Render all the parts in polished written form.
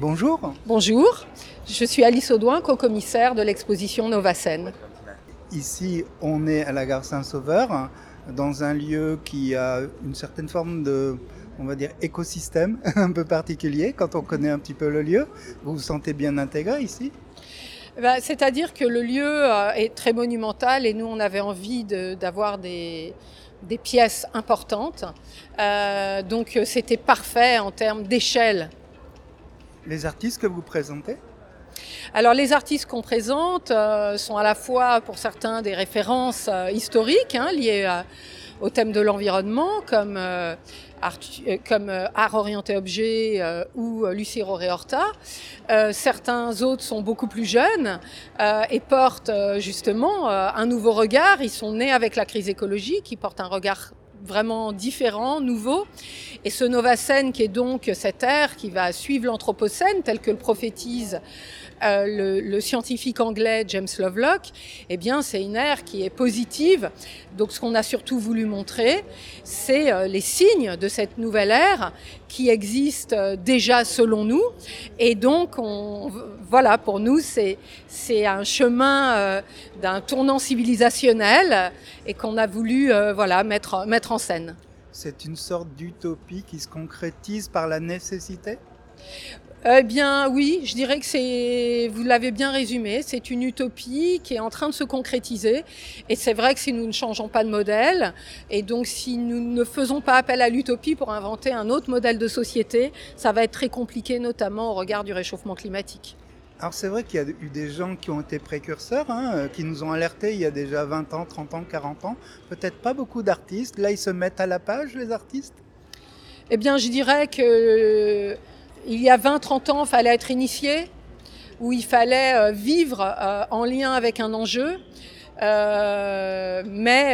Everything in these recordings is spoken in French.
Bonjour. Bonjour, je suis Alice Audouin, co-commissaire de l'exposition Novacène. Ici, on est à la gare Saint-Sauveur, dans un lieu qui a une certaine forme de, on va dire, écosystème un peu particulier quand on connaît un petit peu le lieu. Vous vous sentez bien intégré ici ? C'est-à-dire que le lieu est très monumental et nous, on avait envie d'avoir des pièces importantes. Donc c'était parfait en termes d'échelle. Les artistes que vous présentez ? Alors les artistes qu'on présente sont à la fois pour certains des références historiques liées au thème de l'environnement comme Art Orienté Objet ou Lucero Reorta. Certains autres sont beaucoup plus jeunes et portent justement un nouveau regard. Ils sont nés avec la crise écologique, ils portent un regard vraiment différent, nouveau. Et ce Novacène, qui est donc cette ère qui va suivre l'Anthropocène, tel que le prophétise le scientifique anglais James Lovelock, eh bien, c'est une ère qui est positive. Donc, ce qu'on a surtout voulu montrer, c'est les signes de cette nouvelle ère qui existe déjà selon nous. Et donc, voilà, pour nous, c'est un chemin d'un tournant civilisationnel et qu'on a voulu mettre en scène. C'est une sorte d'utopie qui se concrétise par la nécessité ? Eh bien oui, je dirais que vous l'avez bien résumé, c'est une utopie qui est en train de se concrétiser. Et c'est vrai que si nous ne changeons pas de modèle, et donc si nous ne faisons pas appel à l'utopie pour inventer un autre modèle de société, ça va être très compliqué, notamment au regard du réchauffement climatique. Alors c'est vrai qu'il y a eu des gens qui ont été précurseurs, qui nous ont alertés il y a déjà 20 ans, 30 ans, 40 ans. Peut-être pas beaucoup d'artistes. Là, ils se mettent à la page, les artistes ? Eh bien, je dirais que il y a 20-30 ans, il fallait être initié, où il fallait vivre en lien avec un enjeu. Mais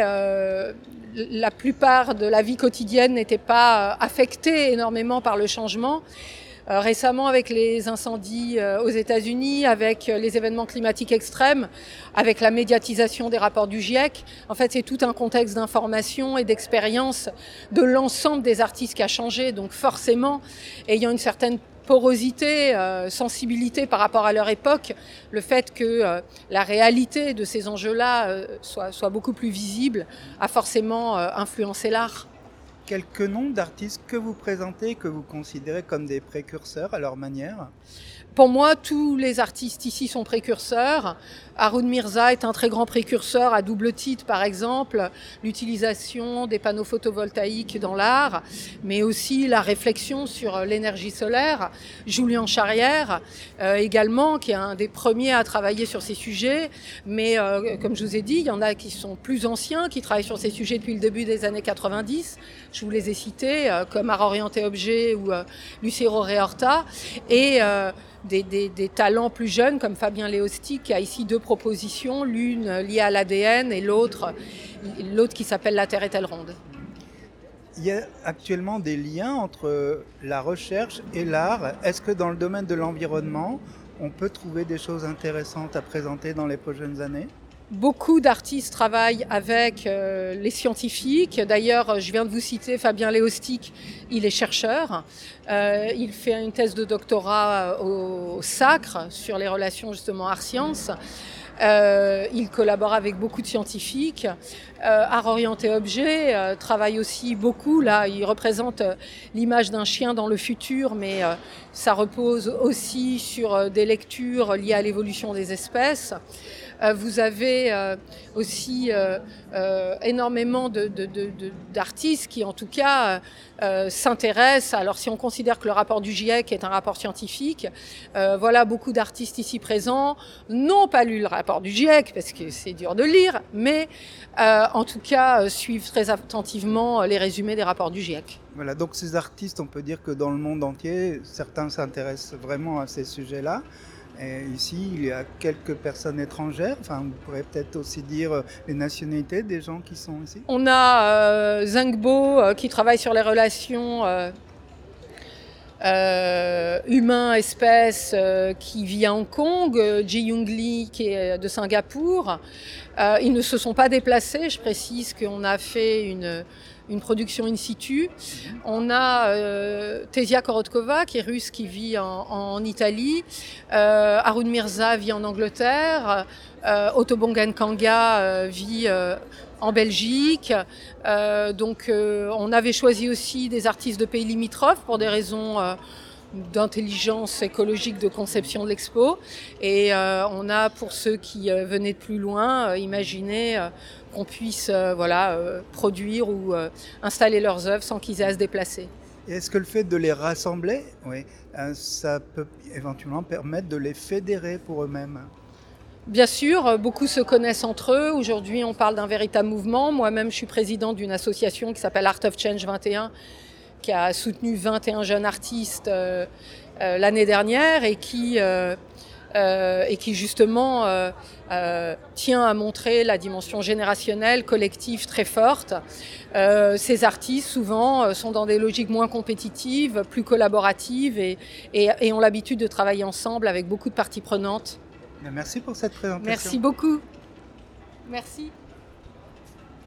la plupart de la vie quotidienne n'était pas affectée énormément par le changement. Récemment, avec les incendies aux États-Unis, avec les événements climatiques extrêmes, avec la médiatisation des rapports du GIEC, en fait, c'est tout un contexte d'information et d'expérience de l'ensemble des artistes qui a changé. Donc forcément, ayant une certaine porosité, sensibilité par rapport à leur époque, le fait que la réalité de ces enjeux-là soit beaucoup plus visible a forcément influencé l'art. Quelques noms d'artistes que vous présentez, que vous considérez comme des précurseurs à leur manière ? Pour moi, tous les artistes ici sont précurseurs. Haroun Mirza est un très grand précurseur à double titre, par exemple, l'utilisation des panneaux photovoltaïques dans l'art, mais aussi la réflexion sur l'énergie solaire. Julien Charrière, également, qui est un des premiers à travailler sur ces sujets, mais comme je vous ai dit, il y en a qui sont plus anciens, qui travaillent sur ces sujets depuis le début des années 90. Je vous les ai cités, comme Art Orienté Objet ou Lucero Reorta, et des talents plus jeunes comme Fabien Léostic qui a ici deux propositions, l'une liée à l'ADN et l'autre qui s'appelle La Terre est-elle ronde. Il y a actuellement des liens entre la recherche et l'art. Est-ce que dans le domaine de l'environnement, on peut trouver des choses intéressantes à présenter dans les prochaines années ? Beaucoup d'artistes travaillent avec les scientifiques. D'ailleurs, je viens de vous citer Fabien Léostic, il est chercheur. Il fait une thèse de doctorat au SACRE sur les relations justement art-sciences. Il collabore avec beaucoup de scientifiques. Art Orienté Objet travaille aussi beaucoup. Là, il représente l'image d'un chien dans le futur, mais ça repose aussi sur des lectures liées à l'évolution des espèces. Vous avez aussi énormément d'artistes qui, en tout cas, s'intéressent. Alors, si on considère que le rapport du GIEC est un rapport scientifique, voilà, beaucoup d'artistes ici présents n'ont pas lu le rapport du GIEC, parce que c'est dur de lire, mais en tout cas, suivent très attentivement les résumés des rapports du GIEC. Voilà, donc ces artistes, on peut dire que dans le monde entier, certains s'intéressent vraiment à ces sujets-là. Et ici, il y a quelques personnes étrangères. Enfin, vous pourrez peut-être aussi dire les nationalités des gens qui sont ici. On a Zhengbo qui travaille sur les relations humain-espèce qui vit à Hong Kong, Ji-Young Lee qui est de Singapour. Ils ne se sont pas déplacés. Je précise qu'on a fait une production in situ. On a Tesia Korotkova, qui est russe, qui vit en Italie. Harun Mirza vit en Angleterre. Otto Bongenkanga vit en Belgique. On avait choisi aussi des artistes de pays limitrophes pour des raisons d'intelligence écologique de conception de l'expo. Et on a, pour ceux qui venaient de plus loin, imaginé qu'on puisse produire ou installer leurs œuvres sans qu'ils aient à se déplacer. Et est-ce que le fait de les rassembler, ça peut éventuellement permettre de les fédérer pour eux-mêmes ? Bien sûr, beaucoup se connaissent entre eux. Aujourd'hui, on parle d'un véritable mouvement. Moi-même, je suis présidente d'une association qui s'appelle Art of Change 21, qui a soutenu 21 jeunes artistes l'année dernière et qui justement tient à montrer la dimension générationnelle, collective très forte. Ces artistes, souvent, sont dans des logiques moins compétitives, plus collaboratives et ont l'habitude de travailler ensemble avec beaucoup de parties prenantes. Merci pour cette présentation. Merci beaucoup. Merci.